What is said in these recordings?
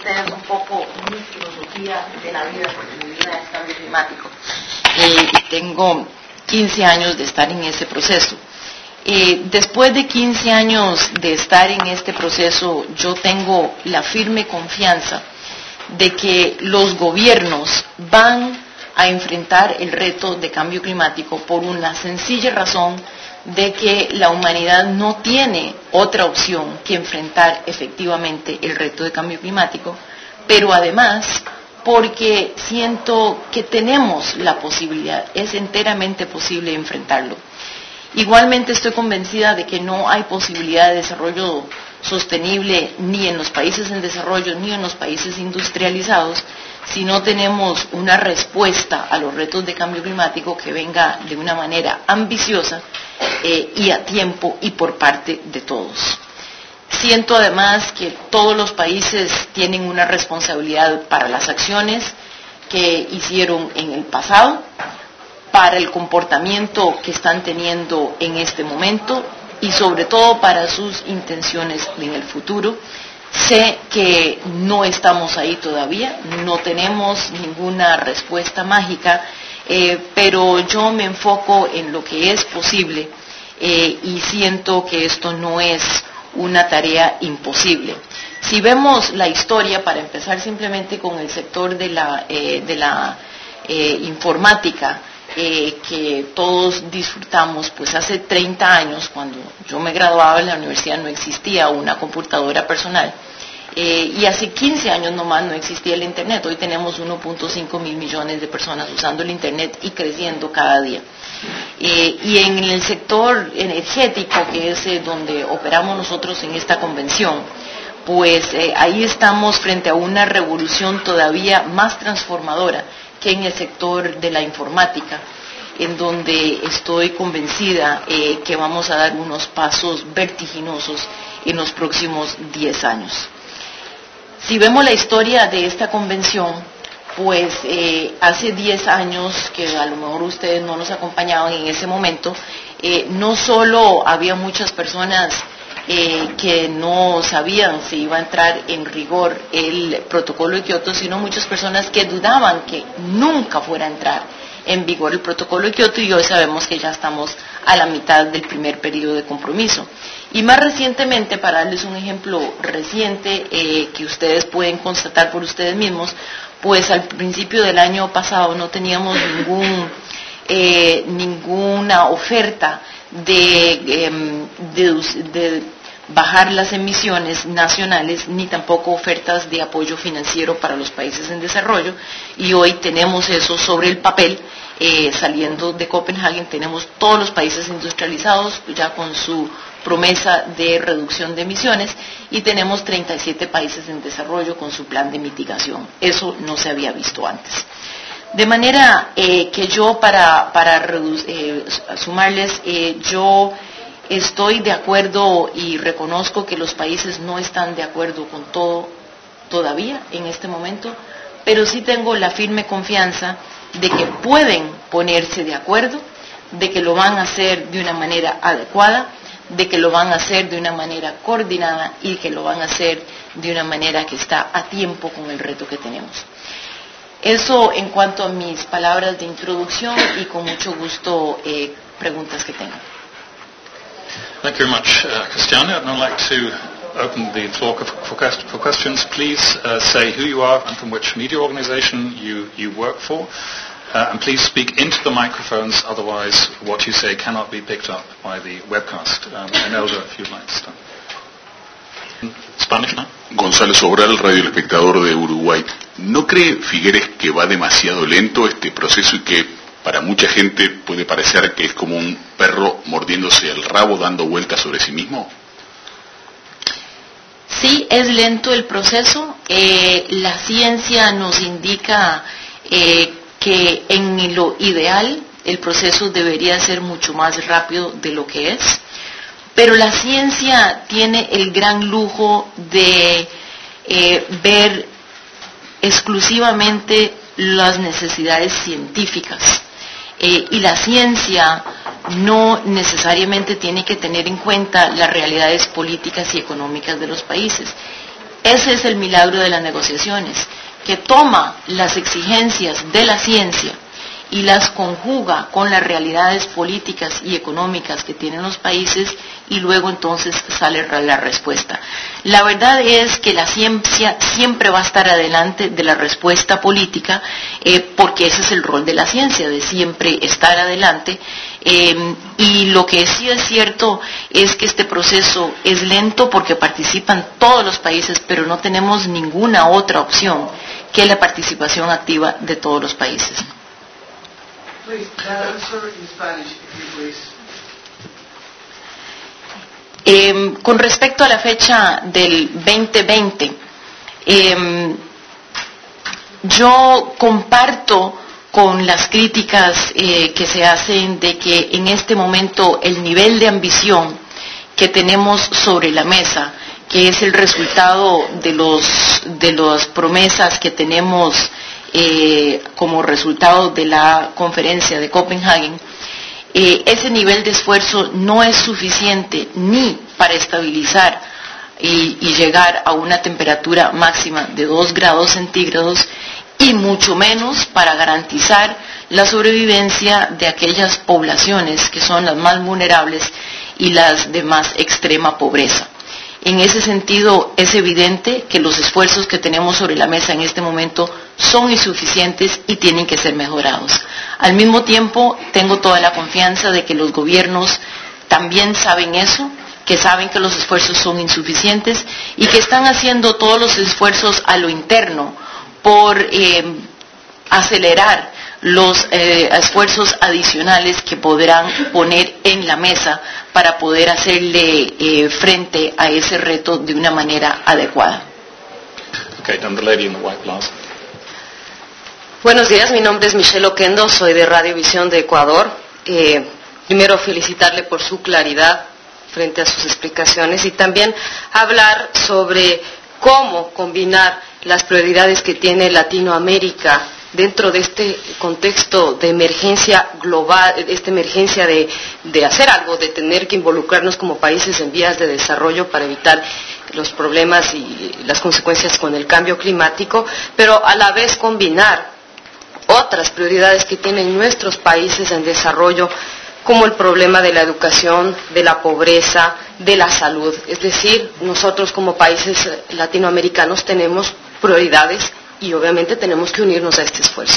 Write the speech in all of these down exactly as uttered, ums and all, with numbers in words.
ustedes un poco mi filosofía de la vida, porque mi vida es cambio climático. Eh, y tengo quince años de estar en ese proceso. Eh, después de quince años de estar en este proceso, yo tengo la firme confianza de que los gobiernos van a enfrentar el reto de cambio climático por una sencilla razón de que la humanidad no tiene otra opción que enfrentar efectivamente el reto de cambio climático, pero además porque siento que tenemos la posibilidad, es enteramente posible enfrentarlo. Igualmente estoy convencida de que no hay posibilidad de desarrollo sostenible ni en los países en desarrollo ni en los países industrializados si no tenemos una respuesta a los retos de cambio climático que venga de una manera ambiciosa eh, y a tiempo y por parte de todos. Siento además que todos los países tienen una responsabilidad para las acciones que hicieron en el pasado, para el comportamiento que están teniendo en este momento y sobre todo para sus intenciones en el futuro. Sé que no estamos ahí todavía, no tenemos ninguna respuesta mágica, eh, pero yo me enfoco en lo que es posible eh, y siento que esto no es una tarea imposible. Si vemos la historia, para empezar simplemente con el sector de la, eh, de la eh, informática, Eh, que todos disfrutamos, pues hace treinta años, cuando yo me graduaba en la universidad, no existía una computadora personal, eh, y hace quince años nomás no existía el Internet. Hoy tenemos uno punto cinco mil millones de personas usando el Internet y creciendo cada día. Eh, y en el sector energético, que es eh, donde operamos nosotros en esta convención, pues eh, ahí estamos frente a una revolución todavía más transformadora que en el sector de la informática, en donde estoy convencida eh, que vamos a dar unos pasos vertiginosos en los próximos diez años. Si vemos la historia de esta convención, pues eh, hace diez años, que a lo mejor ustedes no nos acompañaban en ese momento, eh, no solo había muchas personas Eh, que no sabían si iba a entrar en rigor el protocolo de Kioto, sino muchas personas que dudaban que nunca fuera a entrar en vigor el protocolo de Kioto, y hoy sabemos que ya estamos a la mitad del primer periodo de compromiso. Y más recientemente, para darles un ejemplo reciente eh, que ustedes pueden constatar por ustedes mismos, pues al principio del año pasado no teníamos ningún, eh, ninguna oferta De, eh, de, de bajar las emisiones nacionales, ni tampoco ofertas de apoyo financiero para los países en desarrollo, y hoy tenemos eso sobre el papel. Eh, saliendo de Copenhague tenemos todos los países industrializados ya con su promesa de reducción de emisiones, y tenemos treinta y siete países en desarrollo con su plan de mitigación. Eso no se había visto antes. De manera eh, que yo, para, para eh, sumarles, eh, yo estoy de acuerdo y reconozco que los países no están de acuerdo con todo todavía en este momento, pero sí tengo la firme confianza de que pueden ponerse de acuerdo, de que lo van a hacer de una manera adecuada, de que lo van a hacer de una manera coordinada y que lo van a hacer de una manera que está a tiempo con el reto que tenemos. Eso en cuanto a mis palabras de introducción, y con mucho gusto eh, preguntas que tengan. Thank you very much, uh, Christiane. I'd now like to open the floor for, for questions. Please uh, say who you are and from which media organization you, you work for. Uh, and please speak into the microphones, otherwise what you say cannot be picked up by the webcast. Um, and Elder, if you'd like to start. Spanish, ¿no? Gonzalo Sobral, Radio El Espectador de Uruguay. ¿No cree Figueres que va demasiado lento este proceso y que para mucha gente puede parecer que es como un perro mordiéndose el rabo, dando vueltas sobre sí mismo? Sí, es lento el proceso. Eh, la ciencia nos indica eh, que en lo ideal el proceso debería ser mucho más rápido de lo que es. Pero la ciencia tiene el gran lujo de eh, ver exclusivamente las necesidades científicas. Eh, y la ciencia no necesariamente tiene que tener en cuenta las realidades políticas y económicas de los países. Ese es el milagro de las negociaciones, que toma las exigencias de la ciencia y las conjuga con las realidades políticas y económicas que tienen los países, y luego entonces sale la respuesta. La verdad es que la ciencia siempre va a estar adelante de la respuesta política, eh, porque ese es el rol de la ciencia, de siempre estar adelante, eh, y lo que sí es cierto es que este proceso es lento porque participan todos los países, pero no tenemos ninguna otra opción que la participación activa de todos los países. Please, that answer in Spanish, if you please. Eh, con respecto a la fecha del veinte veinte, eh, yo comparto con las críticas eh, que se hacen de que en este momento el nivel de ambición que tenemos sobre la mesa, que es el resultado de los de las promesas que tenemos eh, como resultado de la conferencia de Copenhague, eh, ese nivel de esfuerzo no es suficiente ni para estabilizar y, y llegar a una temperatura máxima de dos grados centígrados, y mucho menos para garantizar la sobrevivencia de aquellas poblaciones que son las más vulnerables y las de más extrema pobreza. En ese sentido, es evidente que los esfuerzos que tenemos sobre la mesa en este momento son insuficientes y tienen que ser mejorados. Al mismo tiempo, tengo toda la confianza de que los gobiernos también saben eso, que saben que los esfuerzos son insuficientes y que están haciendo todos los esfuerzos a lo interno por eh, acelerar los eh, esfuerzos adicionales que podrán poner en la mesa para poder hacerle eh, frente a ese reto de una manera adecuada. Okay, and the lady in the white blouse. Buenos días, mi nombre es Michelle Oquendo, soy de Radiovisión de Ecuador. Eh, primero felicitarle por su claridad frente a sus explicaciones y también hablar sobre cómo combinar las prioridades que tiene Latinoamérica dentro de este contexto de emergencia global, de esta emergencia de, de hacer algo, de tener que involucrarnos como países en vías de desarrollo para evitar los problemas y las consecuencias con el cambio climático, pero a la vez combinar otras prioridades que tienen nuestros países en desarrollo, como el problema de la educación, de la pobreza, de la salud. Es decir, nosotros como países latinoamericanos tenemos prioridades y obviamente tenemos que unirnos a este esfuerzo.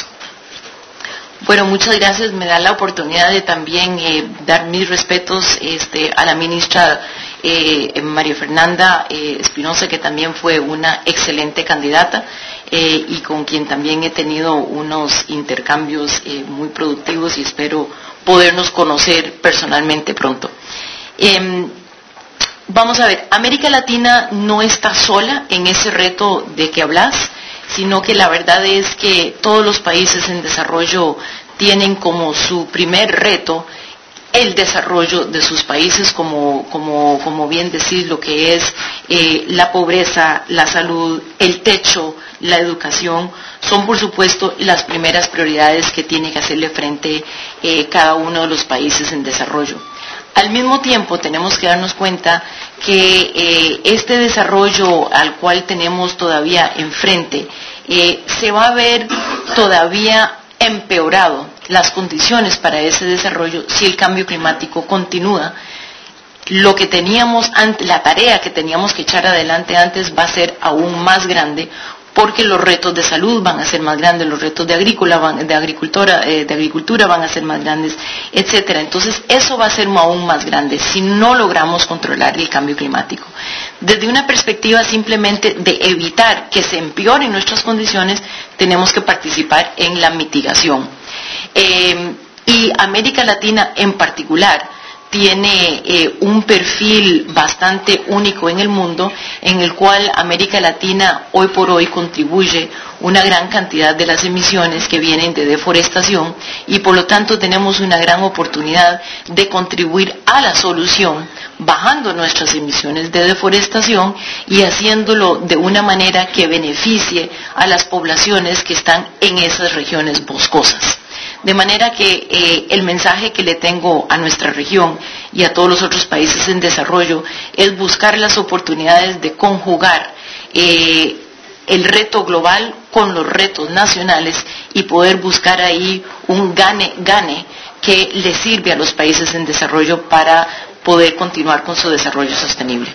Bueno, muchas gracias. Me da la oportunidad de también eh, dar mis respetos este, a la ministra eh, María Fernanda eh, Espinosa, que también fue una excelente candidata eh, y con quien también he tenido unos intercambios eh, muy productivos y espero podernos conocer personalmente pronto. Eh, vamos a ver, América Latina no está sola en ese reto de que hablas, sino que la verdad es que todos los países en desarrollo tienen como su primer reto el desarrollo de sus países, como, como, como bien decís, lo que es eh, la pobreza, la salud, el techo, la educación, son por supuesto las primeras prioridades que tiene que hacerle frente eh, cada uno de los países en desarrollo. Al mismo tiempo tenemos que darnos cuenta que eh, este desarrollo al cual tenemos todavía enfrente eh, se va a ver todavía empeorado las condiciones para ese desarrollo si el cambio climático continúa. Lo que teníamos antes, la tarea que teníamos que echar adelante antes va a ser aún más grande, porque los retos de salud van a ser más grandes, los retos de agrícola, van, de agricultura, eh, de agricultura van a ser más grandes, etcétera. Entonces, eso va a ser aún más grande si no logramos controlar el cambio climático. Desde una perspectiva simplemente de evitar que se empeoren nuestras condiciones, tenemos que participar en la mitigación. Eh, y América Latina en particular tiene eh, un perfil bastante único en el mundo, en el cual América Latina hoy por hoy contribuye una gran cantidad de las emisiones que vienen de deforestación y por lo tanto tenemos una gran oportunidad de contribuir a la solución bajando nuestras emisiones de deforestación y haciéndolo de una manera que beneficie a las poblaciones que están en esas regiones boscosas. De manera que eh, el mensaje que le tengo a nuestra región y a todos los otros países en desarrollo es buscar las oportunidades de conjugar eh, el reto global con los retos nacionales y poder buscar ahí un gane-gane que le sirve a los países en desarrollo para poder continuar con su desarrollo sostenible.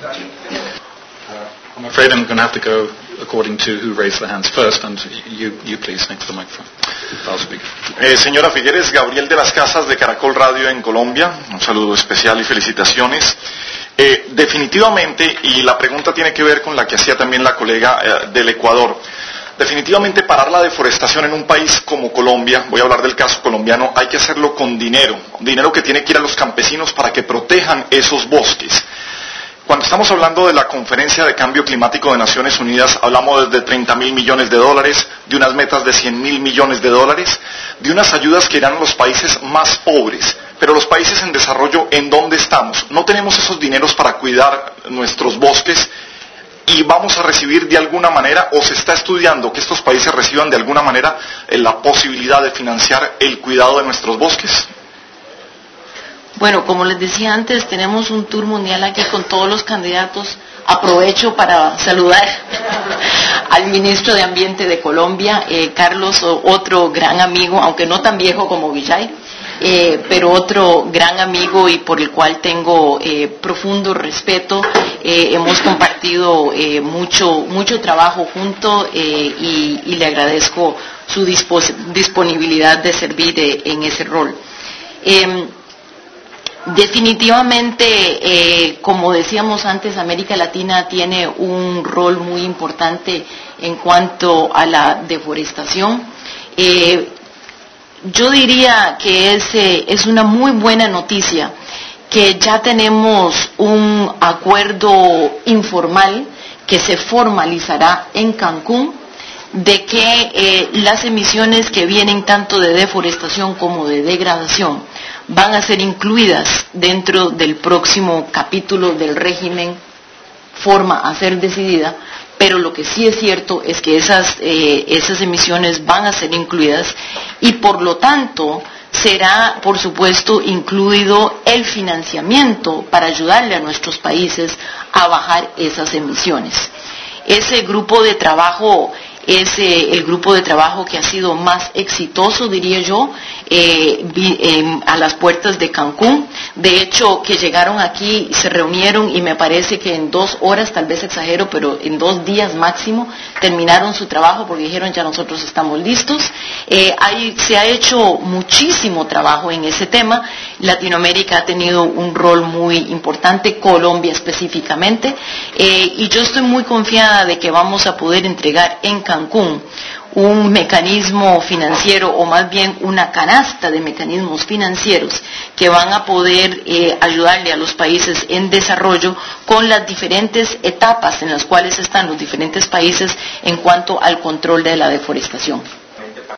I'm afraid I'm going to have to go according to who raised their hands first, and you, you please, next to the microphone. I'll speak. Eh, señora Figueres, Gabriel de las Casas de Caracol Radio en Colombia, un saludo especial y felicitaciones. Eh, definitivamente, y la pregunta tiene que ver con la que hacía también la colega eh, del Ecuador, definitivamente parar la deforestación en un país como Colombia, voy a hablar del caso colombiano, hay que hacerlo con dinero, dinero que tiene que ir a los campesinos para que protejan esos bosques. Cuando estamos hablando de la Conferencia de Cambio Climático de Naciones Unidas, hablamos de treinta mil millones de dólares, de unas metas de cien mil millones de dólares, de unas ayudas que irán a los países más pobres. Pero los países en desarrollo, ¿en dónde estamos? No tenemos esos dineros para cuidar nuestros bosques y vamos a recibir de alguna manera, o se está estudiando que estos países reciban de alguna manera la posibilidad de financiar el cuidado de nuestros bosques. Bueno, como les decía antes, tenemos un tour mundial aquí con todos los candidatos. Aprovecho para saludar al ministro de Ambiente de Colombia, eh, Carlos, otro gran amigo, aunque no tan viejo como Villay, eh, pero otro gran amigo y por el cual tengo eh, profundo respeto. Eh, hemos compartido eh, mucho, mucho trabajo juntos eh, y, y le agradezco su dispos- disponibilidad de servir eh, en ese rol. Eh, Definitivamente, eh, como decíamos antes, América Latina tiene un rol muy importante en cuanto a la deforestación. Eh, yo diría que es, eh, es una muy buena noticia que ya tenemos un acuerdo informal que se formalizará en Cancún, de que eh, las emisiones que vienen tanto de deforestación como de degradación van a ser incluidas dentro del próximo capítulo del régimen, forma a ser decidida, pero lo que sí es cierto es que esas, eh, esas emisiones van a ser incluidas y por lo tanto será, por supuesto, incluido el financiamiento para ayudarle a nuestros países a bajar esas emisiones. Ese grupo de trabajo es eh, el grupo de trabajo que ha sido más exitoso, diría yo, eh, vi, eh, a las puertas de Cancún. De hecho, que llegaron aquí, se reunieron y me parece que en dos horas, tal vez exagero, pero en dos días máximo, terminaron su trabajo porque dijeron ya nosotros estamos listos. Eh, hay, se ha hecho muchísimo trabajo en ese tema. Latinoamérica ha tenido un rol muy importante, Colombia específicamente, eh, y yo estoy muy confiada de que vamos a poder entregar en Cancún un mecanismo financiero o más bien una canasta de mecanismos financieros que van a poder eh, ayudarle a los países en desarrollo con las diferentes etapas en las cuales están los diferentes países en cuanto al control de la deforestación.